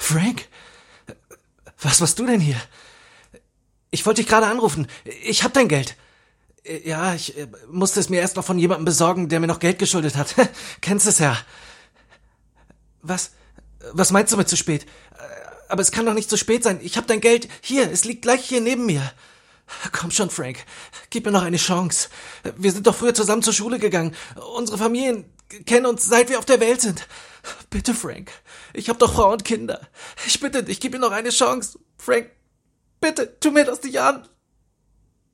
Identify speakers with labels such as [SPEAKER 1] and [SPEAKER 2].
[SPEAKER 1] Frank? Was machst du denn hier? Ich wollte dich gerade anrufen. Ich hab dein Geld. Ja, ich musste es mir erst noch von jemandem besorgen, der mir noch Geld geschuldet hat. Kennst es ja. Was meinst du mit zu spät? Aber es kann doch nicht zu spät sein. Ich hab dein Geld. Hier, es liegt gleich hier neben mir. Komm schon, Frank. Gib mir noch eine Chance. Wir sind doch früher zusammen zur Schule gegangen. Unsere Familien kennen uns, seit wir auf der Welt sind. Bitte, Frank. Ich hab doch Frau und Kinder. Ich bitte dich, gib mir noch eine Chance. Frank, bitte, tu mir das nicht an.